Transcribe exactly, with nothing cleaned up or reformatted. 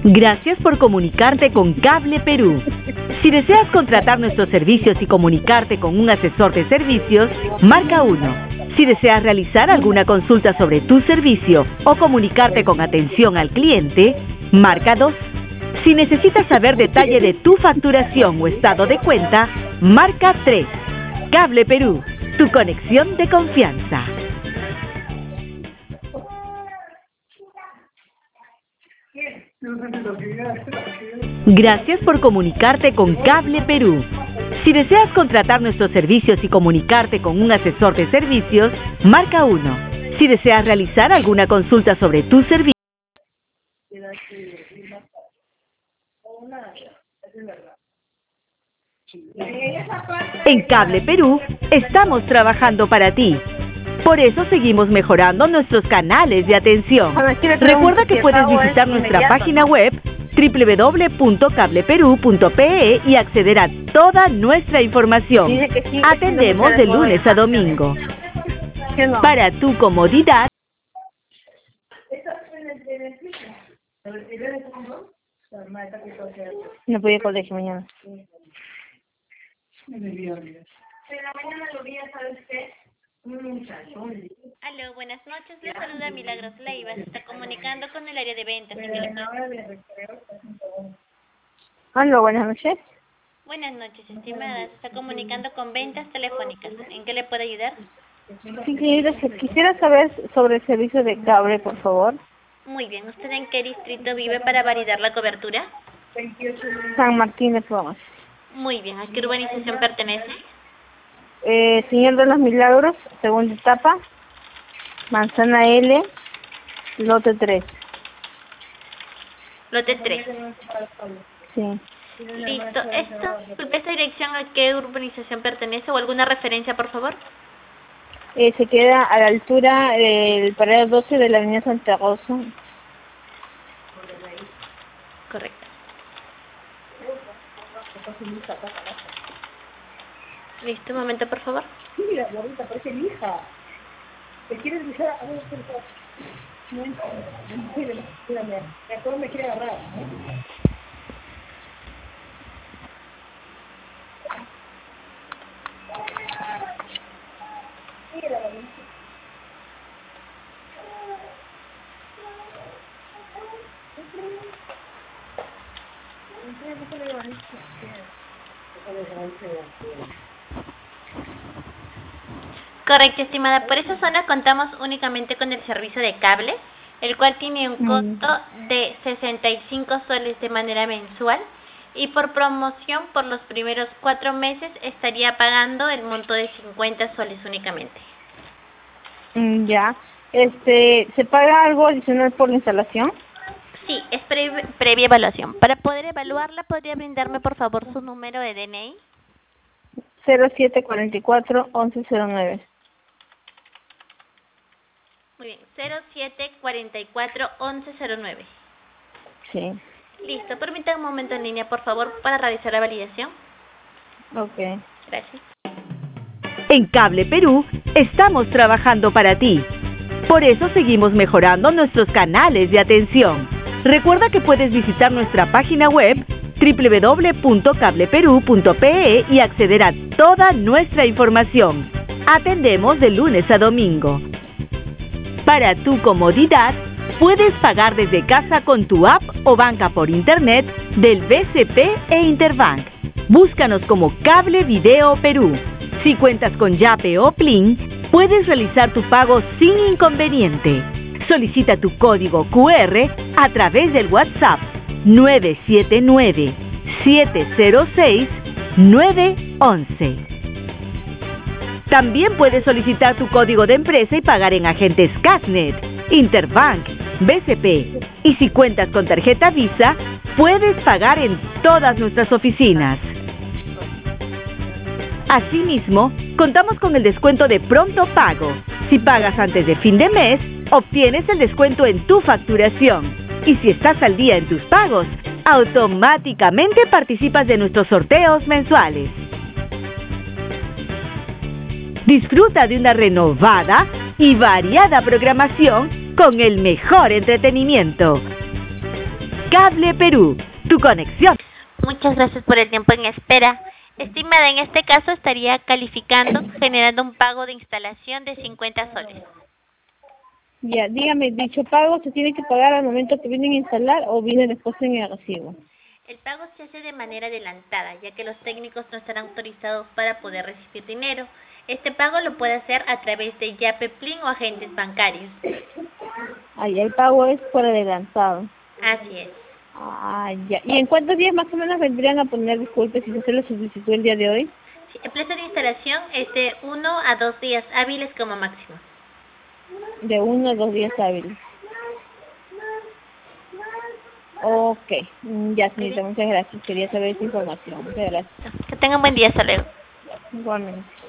Gracias por comunicarte con Cable Perú. Si deseas contratar nuestros servicios y comunicarte con un asesor de servicios, marca uno. Si deseas realizar alguna consulta sobre tu servicio o comunicarte con atención al cliente, marca dos. Si necesitas saber detalle de tu facturación o estado de cuenta, marca tres. Cable Perú, tu conexión de confianza. Gracias por comunicarte con Cable Perú. Si deseas contratar nuestros servicios y comunicarte con un asesor de servicios, marca uno. Si deseas realizar alguna consulta sobre tu servicio, en Cable Perú estamos trabajando para ti. Por eso seguimos mejorando nuestros canales de atención. Recuerda que puedes visitar nuestra página web doble u doble u doble u punto cable perú punto pe e y acceder a toda nuestra información. Atendemos de lunes a domingo. Para tu comodidad. No voy al colegio mañana. En la mañana lo vi, ¿sabes qué? Un muchacho. Aló, buenas noches. Le saluda Milagros Leiva. Se está comunicando con el área de ventas, señorita. Aló, buenas noches. Buenas noches, estimada. Se está comunicando con ventas telefónicas. ¿En qué le puedo ayudar? Sí, querida, quisiera saber sobre el servicio de cable, por favor. Muy bien. ¿Usted en qué distrito vive para validar la cobertura? San Martín de Porres. Muy bien. ¿A qué urbanización pertenece? Eh, Señor de los Milagros, segunda etapa, Manzana L, lote tres. Lote tres. Sí. Listo. Esto, disculpe, ¿esta dirección a qué urbanización pertenece o alguna referencia, por favor? Eh, se queda a la altura del paradero doce de la avenida Santa Rosa. Correcto. Listo, un momento, por favor. Mira, la ahorita parece mi hija. ¿Te quieres besar? A ver, por favor. No entiendo. Espérame, me acuerdo, me quiere agarrar. Mira, la hija. Correcto, estimada. Por esa zona contamos únicamente con el servicio de cable, el cual tiene un costo de sesenta y cinco soles de manera mensual y por promoción por los primeros cuatro meses estaría pagando el monto de cincuenta soles únicamente. Mm, ya. Este, ¿se paga algo adicional por la instalación? Sí, es pre previa evaluación. Para poder evaluarla, ¿podría brindarme por favor su número de D N I? cero siete cuarenta y cuatro once cero nueve. Muy bien, cero siete cuarenta y cuatro once cero nueve. Sí. Listo, permítame un momento en línea, por favor, para realizar la validación. Ok. Gracias. En Cable Perú estamos trabajando para ti. Por eso seguimos mejorando nuestros canales de atención. Recuerda que puedes visitar nuestra página web doble u doble u doble u punto cable perú punto pe e y acceder a toda nuestra información. Atendemos de lunes a domingo. Para tu comodidad, puedes pagar desde casa con tu app o banca por internet del B C P e Interbank. Búscanos como Cable Video Perú. Si cuentas con Yape o Plin, puedes realizar tu pago sin inconveniente. Solicita tu código cu erre a través del WhatsApp nueve siete nueve, siete cero seis, nueve once. También puedes solicitar tu código de empresa y pagar en agentes Casnet, Interbank, B C P. Y si cuentas con tarjeta Visa, puedes pagar en todas nuestras oficinas. Asimismo, contamos con el descuento de pronto pago. Si pagas antes de fin de mes, obtienes el descuento en tu facturación. Y si estás al día en tus pagos, automáticamente participas de nuestros sorteos mensuales. Disfruta de una renovada y variada programación con el mejor entretenimiento. Cable Perú, tu conexión. Muchas gracias por el tiempo en espera. Estimada, en este caso estaría calificando, generando un pago de instalación de cincuenta soles. Ya, dígame, dicho pago se tiene que pagar al momento que vienen a instalar o viene después en el recibo. El pago se hace de manera adelantada, ya que los técnicos no estarán autorizados para poder recibir dinero. Este pago lo puede hacer a través de Yape, Plin o agentes bancarios. Ahí el pago es por adelantado. Así es. Ah, ya. ¿Y en cuántos días más o menos vendrían a poner, disculpe, si se hace la solicitud el día de hoy? Sí, el plazo de instalación es de uno a dos días hábiles como máximo. De uno a dos días hábiles. Ok, mm, ya señorita, muchas gracias. Quería saber esa información. Muchas gracias. Que tengan buen día, hasta luego. Igualmente.